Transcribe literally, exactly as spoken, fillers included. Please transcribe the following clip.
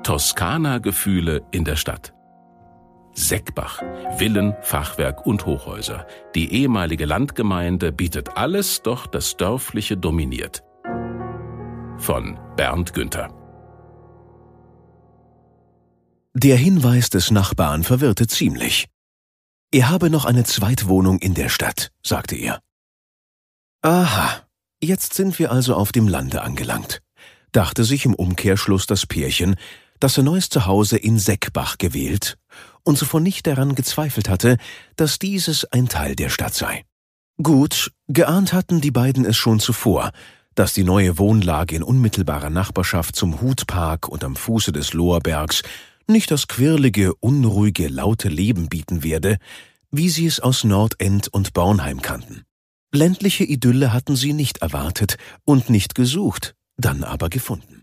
Toskana-Gefühle in der Stadt. Seckbach, Villen, Fachwerk und Hochhäuser. Die ehemalige Landgemeinde bietet alles, doch das Dörfliche dominiert. Von Bernd Günther. Der Hinweis des Nachbarn verwirrte ziemlich. Er habe noch eine Zweitwohnung in der Stadt, sagte er. Aha, jetzt sind wir also auf dem Lande angelangt, dachte sich im Umkehrschluss das Pärchen, das ihr neues Zuhause in Seckbach gewählt und zuvor nicht daran gezweifelt hatte, dass dieses ein Teil der Stadt sei. Gut, geahnt hatten die beiden es schon zuvor, dass die neue Wohnlage in unmittelbarer Nachbarschaft zum Hutpark und am Fuße des Lohrbergs nicht das quirlige, unruhige, laute Leben bieten werde, wie sie es aus Nordend und Bornheim kannten. Ländliche Idylle hatten sie nicht erwartet und nicht gesucht, dann aber gefunden.